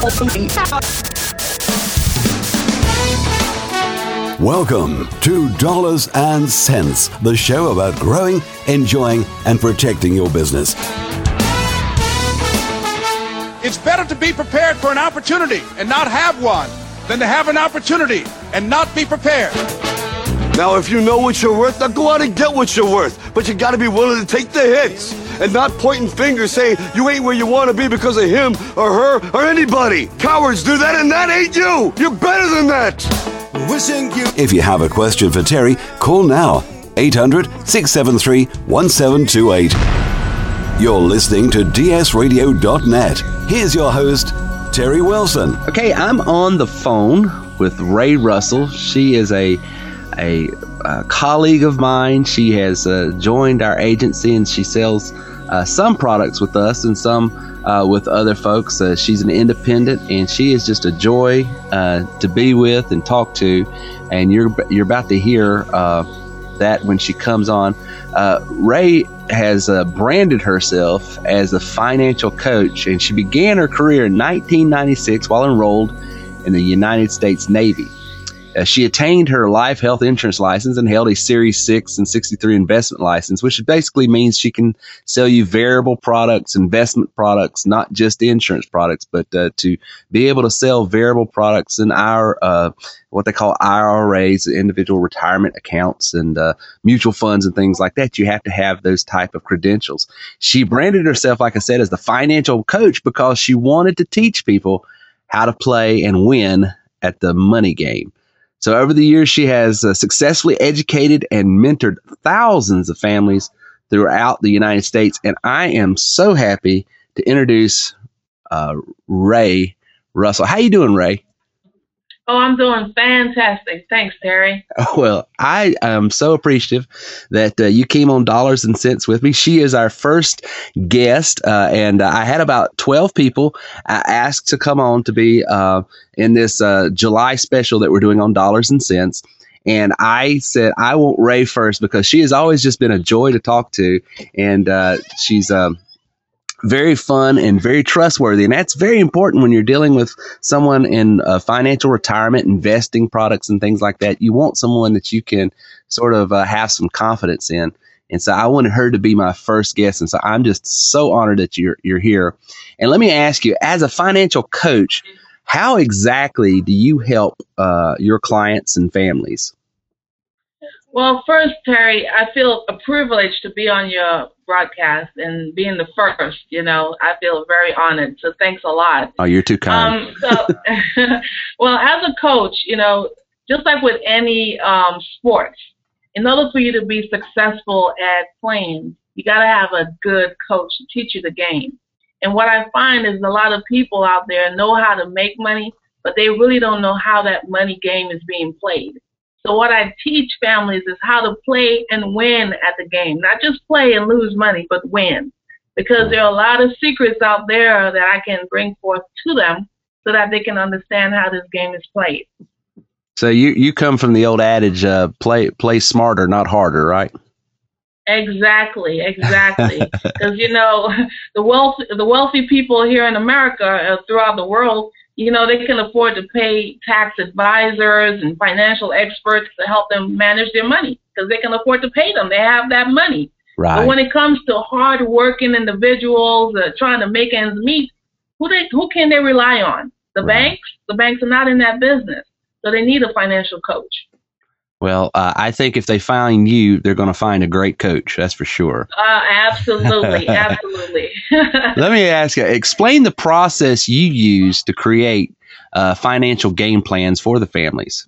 Welcome to Dollars and Cents, the show about growing, enjoying, and protecting your business. It's better to be prepared for an opportunity and not have one than to have an opportunity and not be prepared. Now, if you know what you're worth, now go out and get what you're worth. But you got to be willing to take the hits and not pointing fingers saying you ain't where you want to be because of him or her or anybody. Cowards do that, and that ain't you. You're better than that. If you have a question for Terry, call now. 800-673-1728. You're listening to dsradio.net. Here's your host, Terry Wilson. Okay, I'm on the phone with Rae Russell. She is a colleague of mine. She has joined our agency, and she sells some products with us and some with other folks. She's an independent, and she is just a joy to be with and talk to. And you're about to hear that when she comes on. Rae has branded herself as a financial coach, and she began her career in 1996 while enrolled in the United States Navy. She attained her life health insurance license and held a Series 6 and 63 investment license, which basically means she can sell you variable products, investment products, not just insurance products, but to be able to sell variable products in our what they call IRAs, individual retirement accounts, and mutual funds and things like that. You have to have those type of credentials. She branded herself, like I said, as the financial coach because she wanted to teach people how to play and win at the money game. So over the years, she has successfully educated and mentored thousands of families throughout the United States. And I am so happy to introduce Rae Russell. How you doing, Rae? Oh, I'm doing fantastic. Thanks, Terry. Well, I am so appreciative that you came on Dollars and Cents with me. She is our first guest, and I had about 12 people asked to come on to be in this July special that we're doing on Dollars and Cents. And I said, I want Rae first because she has always just been a joy to talk to, and she's very fun and very trustworthy. And that's very important when you're dealing with someone in financial retirement, investing products and things like that. You want someone that you can sort of have some confidence in. And so I wanted her to be my first guest. And so I'm just so honored that you're here. And let me ask you, as a financial coach, how exactly do you help your clients and families? Well, first, Terry, I feel a privilege to be on your broadcast and being the first. I feel very honored. So thanks a lot. Oh, you're too kind. Well, as a coach, just like with any sports, in order for you to be successful at playing, you got to have a good coach to teach you the game. And what I find is a lot of people out there know how to make money, but they really don't know how that money game is being played. So what I teach families is how to play and win at the game, not just play and lose money, but win. Because there are a lot of secrets out there that I can bring forth to them so that they can understand how this game is played. So you come from the old adage, play smarter, not harder, right? Exactly. Because, the wealthy people here in America, throughout the world, they can afford to pay tax advisors and financial experts to help them manage their money because they can afford to pay them. They have that money. Right. But when it comes to hard-working individuals trying to make ends meet, who can they rely on? The banks? The banks are not in that business. So they need a financial coach. Well, I think if they find you, they're going to find a great coach. That's for sure. Absolutely. Let me ask you, explain the process you use to create financial game plans for the families.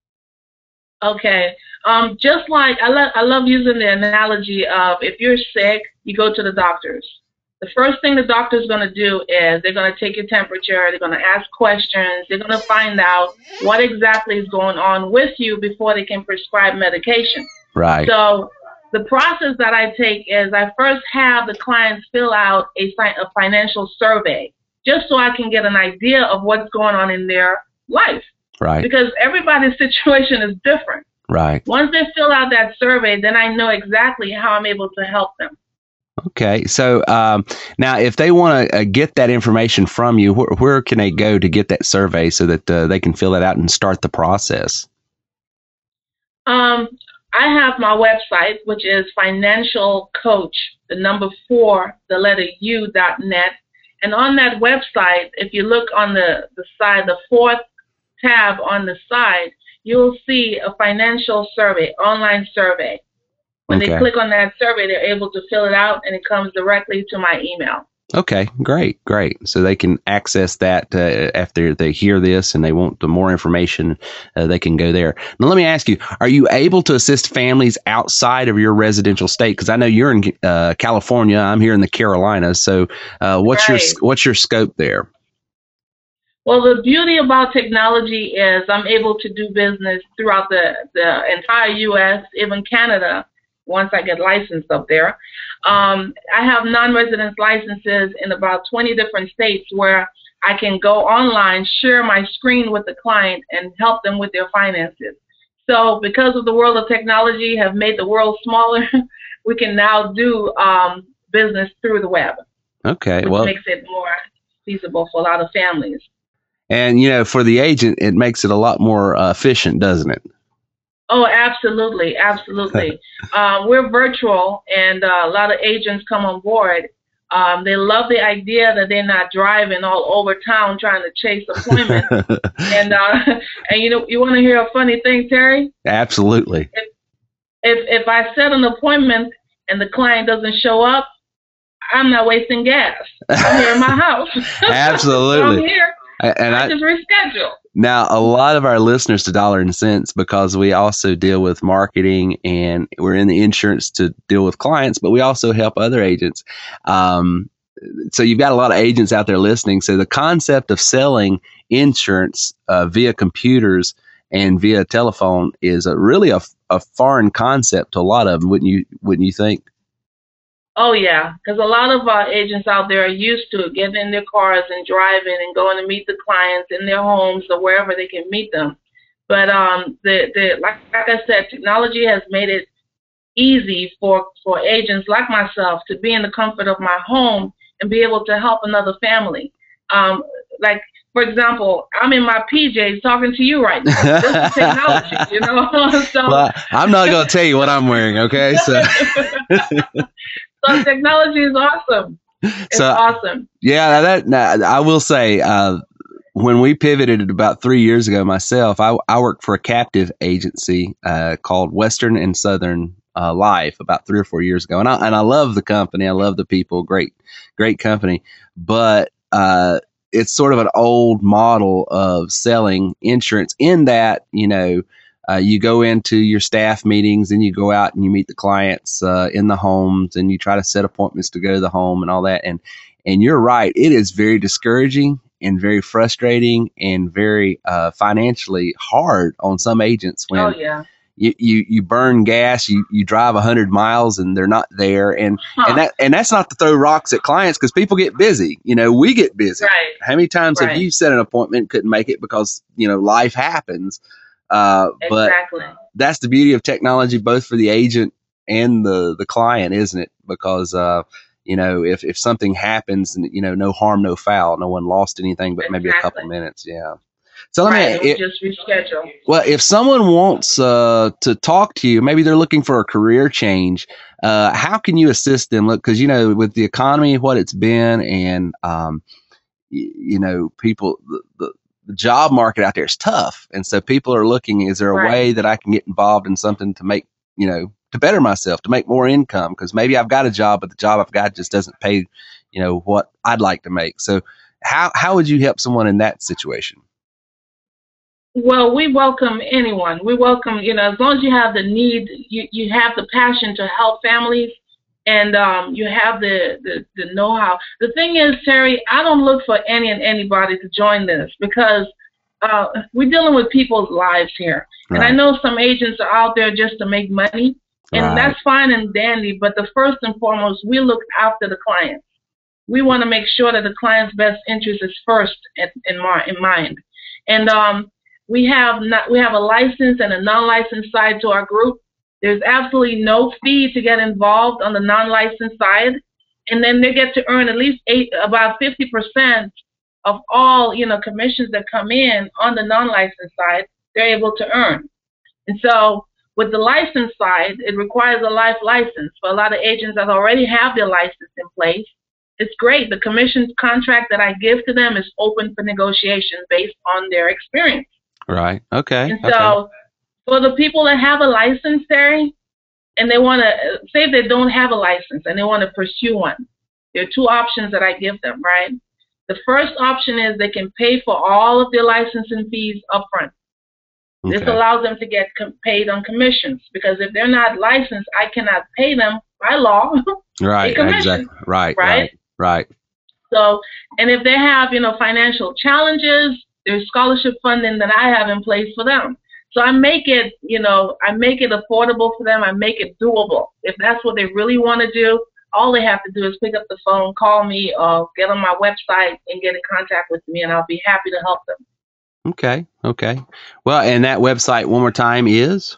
Okay. Just like I love using the analogy of if you're sick, you go to the doctors. The first thing the doctor's going to do is they're going to take your temperature, they're going to ask questions, they're going to find out what exactly is going on with you before they can prescribe medication. Right. So the process that I take is I first have the clients fill out a financial survey just so I can get an idea of what's going on in their life. Right. Because everybody's situation is different. Right. Once they fill out that survey, then I know exactly how I'm able to help them. Okay. So now, if they want to get that information from you, where can they go to get that survey so that they can fill it out and start the process? I have my website, which is financialcoach4u.net. And on that website, if you look on the side, the fourth tab on the side, you'll see a financial survey, online survey. When they click on that survey, they're able to fill it out, and it comes directly to my email. Okay, great. So they can access that after they hear this and they want the more information, they can go there. Now, let me ask you, are you able to assist families outside of your residential state? Because I know you're in California. I'm here in the Carolinas. So what's your scope there? Well, the beauty about technology is I'm able to do business throughout the entire U.S., even Canada, once I get licensed up there. I have non-resident licenses in about 20 different states where I can go online, share my screen with the client, and help them with their finances. So because of the world of technology have made the world smaller, we can now do business through the web. Okay, which makes it more feasible for a lot of families. And, for the agent, it makes it a lot more efficient, doesn't it? Oh, absolutely. We're virtual, and a lot of agents come on board. They love the idea that they're not driving all over town trying to chase appointments. and you want to hear a funny thing, Terry? Absolutely. If I set an appointment and the client doesn't show up, I'm not wasting gas. I'm here in my house. Absolutely. So I'm here. And I just reschedule. Now, a lot of our listeners to Dollar and Cents, because we also deal with marketing and we're in the insurance to deal with clients, but we also help other agents. So you've got a lot of agents out there listening. So the concept of selling insurance via computers and via telephone is really a foreign concept to a lot of them, wouldn't you think? Oh, yeah, because a lot of agents out there are used to getting in their cars and driving and going to meet the clients in their homes or wherever they can meet them. But like I said, technology has made it easy for agents like myself to be in the comfort of my home and be able to help another family. Like, for example, I'm in my PJs talking to you right now. This is technology, So, well, I'm not going to tell you what I'm wearing, okay? So. So technology is awesome. It's awesome. Yeah, I will say, when we pivoted about 3 years ago myself, I worked for a captive agency called Western and Southern Life about 3 or 4 years ago. And I love the company. I love the people. Great company. But it's sort of an old model of selling insurance in that, you go into your staff meetings and you go out and you meet the clients in the homes and you try to set appointments to go to the home and all that. And you're right. It is very discouraging and very frustrating and very financially hard on some agents when you burn gas, you drive 100 miles and they're not there. And that's not to throw rocks at clients because people get busy. We get busy. Right. How many times have you set an appointment, couldn't make it because, life happens? But that's the beauty of technology, both for the agent and the client, isn't it? Because, if something happens and, no harm, no foul, no one lost anything, but maybe a couple minutes. Yeah. So let me just reschedule. Well, if someone wants to talk to you, maybe they're looking for a career change. How can you assist them? Look, because, with the economy, what it's been and, people, the job market out there is tough. And so people are looking, is there a way that I can get involved in something to make, to better myself, to make more income? Because maybe I've got a job, but the job I've got just doesn't pay, what I'd like to make. So how would you help someone in that situation? Well, we welcome anyone. We welcome, as long as you have the need, you have the passion to help families, and you have the know-how. The thing is, Terry, I don't look for any and anybody to join this because we're dealing with people's lives here. Right. And I know some agents are out there just to make money, and that's fine and dandy, but the first and foremost, we look after the client. We want to make sure that the client's best interest is first in mind. And we have a licensed and a non-licensed side to our group. There's absolutely no fee to get involved on the non-licensed side. and then they get to earn at least about 50% of all, commissions that come in on the non-licensed side, they're able to earn. And so with the licensed side, it requires a life license. For a lot of agents that already have their license in place, it's great. The commission contract that I give to them is open for negotiation based on their experience. Right. Okay. And so for the people that have a license, Terry, and they want to, say if they don't have a license and they want to pursue one, there are two options that I give them, right? The first option is they can pay for all of their licensing fees upfront. Okay. This allows them to get paid on commissions, because if they're not licensed, I cannot pay them by law. Right. Exactly. Right. So, and if they have, financial challenges, there's scholarship funding that I have in place for them. So I make it, I make it affordable for them. I make it doable. If that's what they really want to do, all they have to do is pick up the phone, call me, or get on my website and get in contact with me, and I'll be happy to help them. Okay. Well, and that website one more time is?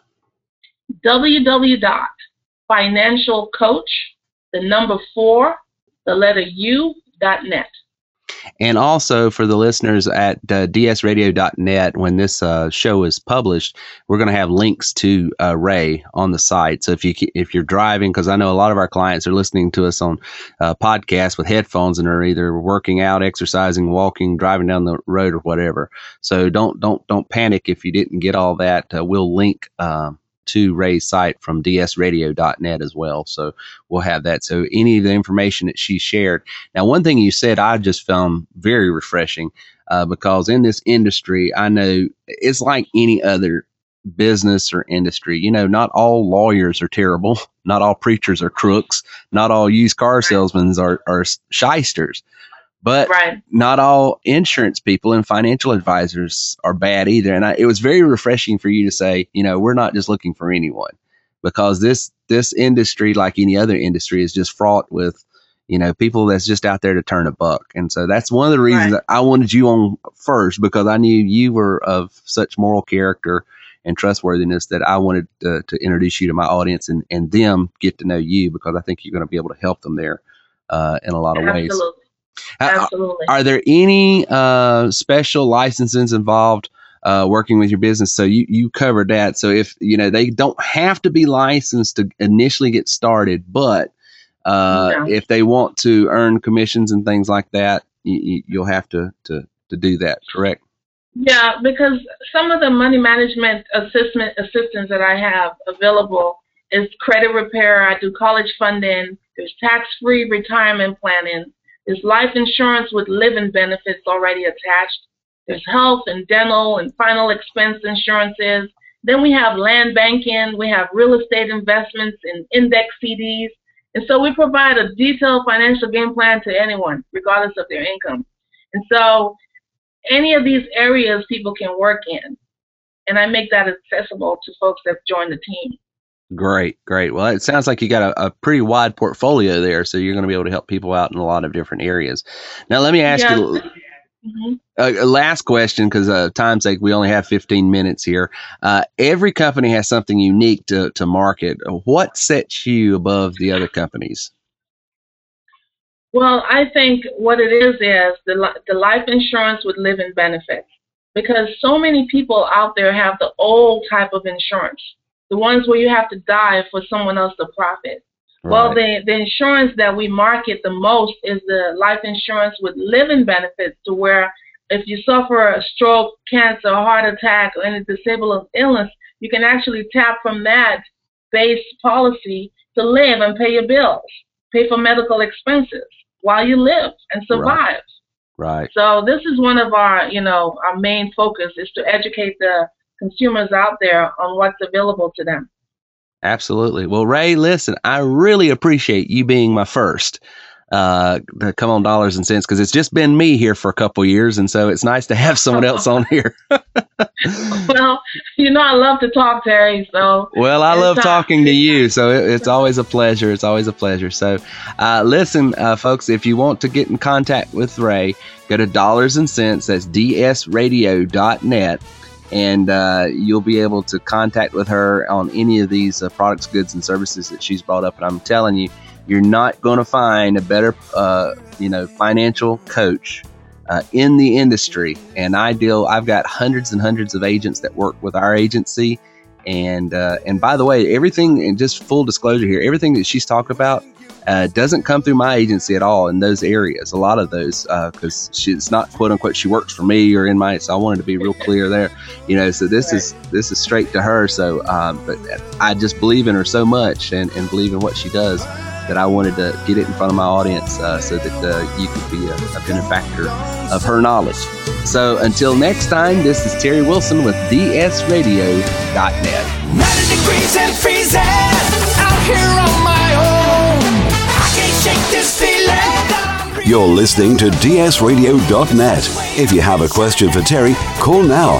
www.financialcoach4u.net. And also for the listeners at dsradio.net, when this show is published, we're going to have links to Ray on the site. So if you're driving, because I know a lot of our clients are listening to us on podcasts with headphones and are either working out, exercising, walking, driving down the road, or whatever. So don't panic if you didn't get all that. We'll link to Ray's site from dsradio.net as well. So we'll have that. So any of the information that she shared. Now, one thing you said I just found very refreshing, because in this industry, I know it's like any other business or industry. Not all lawyers are terrible. Not all preachers are crooks. Not all used car salesmen are shysters. But not all insurance people and financial advisors are bad either. And it was very refreshing for you to say, we're not just looking for anyone, because this industry, like any other industry, is just fraught with, people that's just out there to turn a buck. And so that's one of the reasons that I wanted you on first, because I knew you were of such moral character and trustworthiness that I wanted to introduce you to my audience and them get to know you, because I think you're going to be able to help them there in a lot of ways. Absolutely. Are there any special licenses involved working with your business? So you covered that. So if they don't have to be licensed to initially get started, but if they want to earn commissions and things like that, you'll have to do that, correct? Yeah, because some of the money management assistance that I have available is credit repair. I do college funding. There's tax-free retirement planning. There's life insurance with living benefits already attached. There's health and dental and final expense insurances. Then we have land banking. We have real estate investments in index CDs. And so we provide a detailed financial game plan to anyone, regardless of their income. And so any of these areas people can work in. And I make that accessible to folks that join the team. Great. Well, it sounds like you got a pretty wide portfolio there, so you're going to be able to help people out in a lot of different areas. Now, let me ask you a last question, because time's sake, we only have 15 minutes here. Every company has something unique to market. What sets you above the other companies? Well, I think what it is the life insurance with living benefits, because so many people out there have the old type of insurance. The ones where you have to die for someone else to profit. Right. Well, the insurance that we market the most is the life insurance with living benefits, to where if you suffer a stroke, cancer, heart attack, or any disabling illness, you can actually tap from that base policy to live and pay your bills, pay for medical expenses while you live and survive. Right. So this is one of our, our main focus is to educate the consumers out there on what's available to them. Absolutely. Well, Ray, listen, I really appreciate you being my first to come on Dollars and Cents, because it's just been me here for a couple years, and so it's nice to have someone else on here. Well, I love to talk, Terry. So well, I love talking to you, so it's always a pleasure. It's always a pleasure. So, listen, folks, if you want to get in contact with Ray, go to Dollars and Cents. That's dsradio.net. And you'll be able to contact with her on any of these products, goods, and services that she's brought up. And I'm telling you, You're not going to find a better, financial coach in the industry. And I've got hundreds and hundreds of agents that work with our agency. And by the way, everything, and just full disclosure here, everything that she's talked about doesn't come through my agency at all in those areas. A lot of those, because it's not quote unquote she works for me or in my. So I wanted to be real clear there, So this is straight to her. So, but I just believe in her so much and believe in what she does that I wanted to get it in front of my audience so that you could be a benefactor of her knowledge. So until next time, this is Terry Wilson with dsradio.net. 90 degrees and freezing out here on my own. I can't shake this feeling. You're listening to dsradio.net. If you have a question for Terry, call now.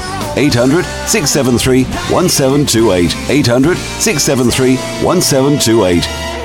800-673-1728. 800-673-1728.